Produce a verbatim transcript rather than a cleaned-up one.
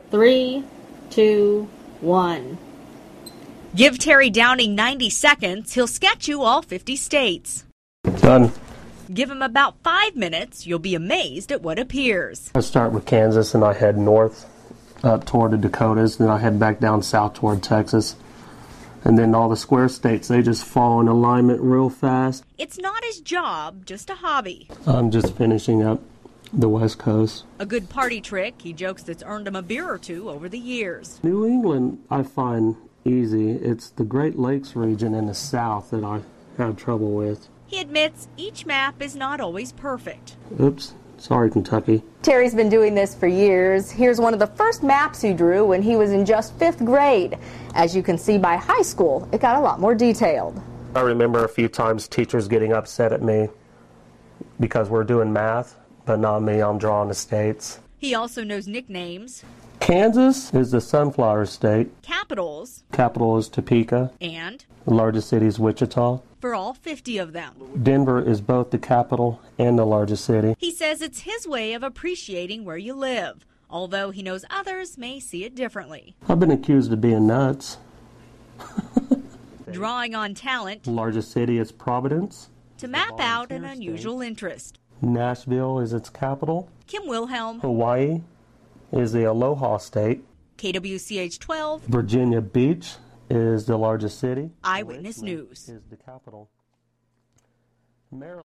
Three, two, one. Give Terry Downing ninety seconds, he'll sketch you all fifty states. Done. Give him about five minutes, you'll be amazed at what appears. I start with Kansas and I head north up toward the Dakotas, then I head back down south toward Texas. And then all the square states, they just fall in alignment real fast. It's not his job, just a hobby. I'm just finishing up the West Coast. A good party trick, he jokes, that's earned him a beer or two over the years. New England, I find easy. It's the Great Lakes region in the south that I have trouble with. He admits each map is not always perfect. Oops. Sorry, Kentucky. Terry's been doing this for years. Here's one of the first maps he drew when he was in just fifth grade. As you can see, by high school, it got a lot more detailed. I remember a few times teachers getting upset at me because we're doing math, but not me, I'm drawing the states. He also knows nicknames. Kansas is the sunflower state. Capitals. Capital is Topeka. And? The largest city is Wichita. For all fifty of them. Denver is both the capital and the largest city. He says it's his way of appreciating where you live, although he knows others may see it differently. I've been accused of being nuts. Drawing on talent. The largest city is Providence. To map out an unusual interest. Nashville is its capital. Kim Wilhelm. Hawaii is the Aloha state. K W C H twelve. Virginia Beach is the largest city. Eyewitness News. Is the capital. Maryland